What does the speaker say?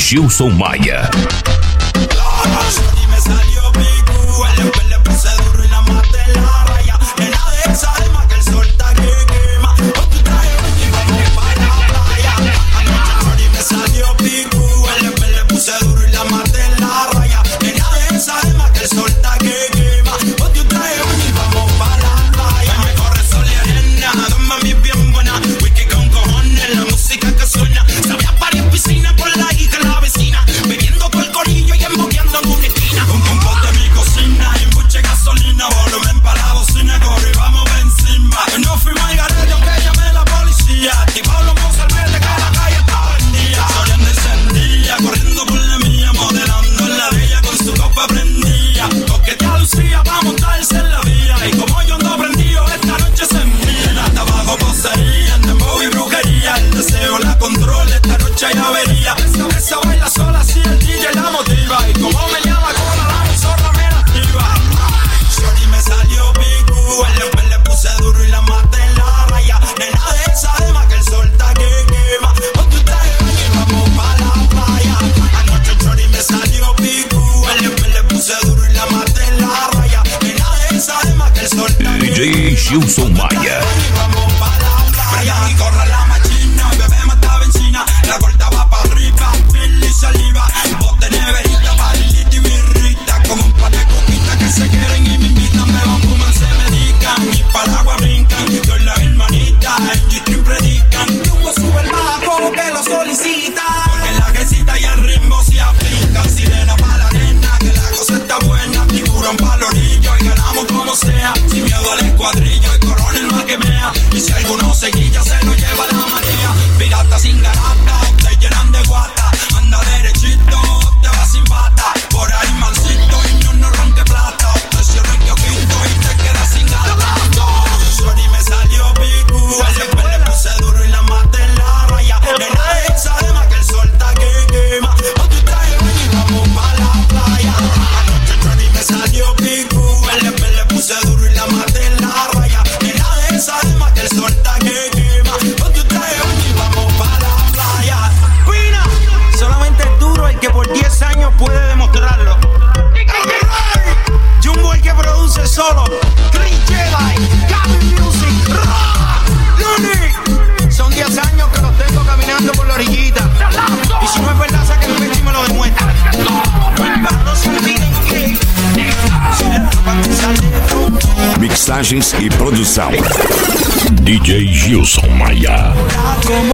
Gilson Maia. Me salió picu, le puse duro y la maté en la raya. Nena de esa alma que el sol está que quema. Con tu traje y vamos para la playa. Anoche chori me salió picu, le puse duro y la maté en la raya. Nena de esa alma que el sol está que quema. Con tu traje y vamos para la playa. Me corre sol y arena, dos mami bien buena. Whisky con cojones, la música que suena. Sabía parir piscina por la hija la vecina. Bebiendo por el corillo y emboqueando en una esquina. Un pote en mi cocina y mucha gasolina. Volumen para la bocina, corre y vamos por encima. No fuimos al garete aunque llamé la policía. Activado los mozalbetes que la calle estaba vendida. Soriendo encendida, corriendo por la mía. Modelando en la de ella con su copa prendida. Coquetea Lucía pa' montarse en la vía. Y como yo ando prendido, esta noche se envía. Hasta abajo poseía, en dembow y brujería. El deseo la controla, esta noche hay avería. Esa baila sola si el DJ la motiva. Y como me llama cola, la zorra me la activa. Shorty me salió picu, le puse duro y la maté en la raya. Nena de esa alma que el sol está que quema. Con tu traje y vamos pa' la playa. Anoche Shorty me salió picu, le puse duro y la maté en la raya. Nena de esa alma que el sol está que quema. DJ Gilson Maia. Y vamos pa' la playa. Y corre la machina, bebé mata benzina. La corta va pa' arriba, piel y saliva. Bote neverita, palito y birrita. Como un par de coquitas que se quieren y me invitan. Me van fumar, se medican. Mi paraguas brincan, yo y la hermanita. El G-String predican. Y uno sube el bajo como que lo solicita. Porque la quesita y el ritmo se aplican. Sirena pa' la arena, que la cosa está buena. Tiburón pa' los orillo y ganamos como sea. Sin miedo al escuadrillo y coronel más que mea. Y si alguno se guilla, se lo lleva la marea. Pirata sin garata, te llenan de guata. Anda derechito, te vas sin pata. Por ahí mansito y no ronque plata. Te cierro el kiosquito y te quedas sin gata. Shorty me salió picu, le puse duro y la maté en la raya. Nena de esa alma que el sol está que quema. Con tu traje y vamos pa' la playa. Anoche Shorty me salió picu, le puse duro y la maté en la raya. Nena de esa alma que el sol está que quema. Con tu traje y vamos pa' la playa. Pina, solamente es duro el que por 10 años puede demostrarlo. Jumbo el que produce solo. Chris Jedi, Gavin Music, Luni. Son 10 años que los tengo caminando por la orillita. Y si no es verdad, saquen el pecho y me lo demuestra. Pero no se olviden que Mixagens e produção DJ Gilson Maia.